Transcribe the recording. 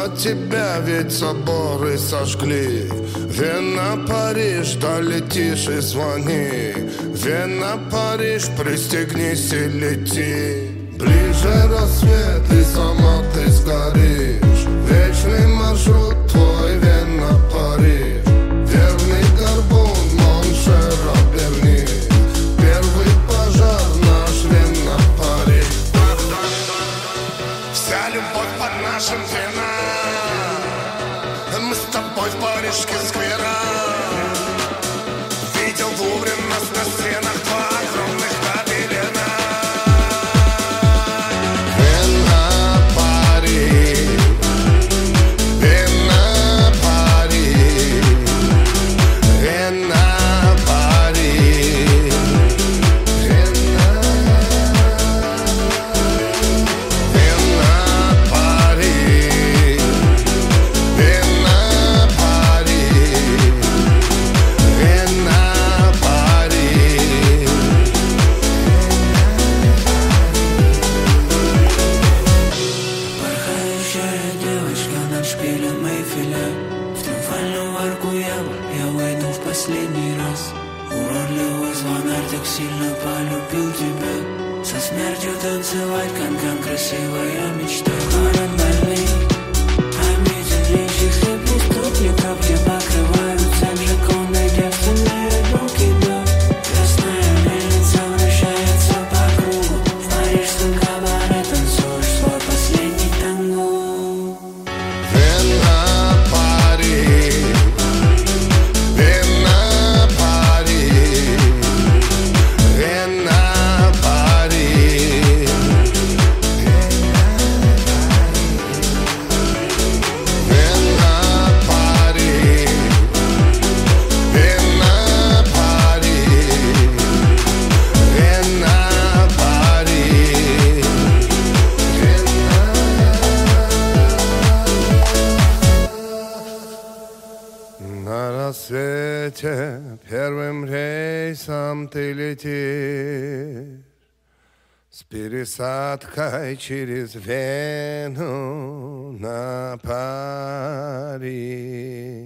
за тебя ведь соборы сожгли. Вена, Париж, долетишь и звони. Вена, Париж, пристегнись и лети. Ближе рассвет и сама ты сгоришь. Вечный маршрут твой, Вена, Париж. Верный горбун, Моншера, Берни. Первый пожар наш, Вена, Париж. Вся любовь под нашим вином. Мы с тобой в парижских скверах. Видел в Лувре нас на стенах два огромных гобелена. Вена, Париж, Вена, Париж, Вена, Париж, Вена, Вена, Париж, Вена, Париж, Вена, Париж. Порхающая девочка над шпилем Эйфеля. В триумфальную арку я войду в последний раз. Уродливый звонарь так сильно полюбил тебя. Со смертью танцевать, канкан красивая мечта. Город больных, медленнейших преступников, где покрываются Джоконда девственные руки, да. Красная мельница вращается по кругу. В парижском кабаре танцуешь свой последний танго. Вена, Париж, Вена, Париж, Вена, Париж, Вена, Париж, Вена, Париж, Вена, Париж, На рассвете первым рейсом ты летишь с пересадкой через Вену на Париж.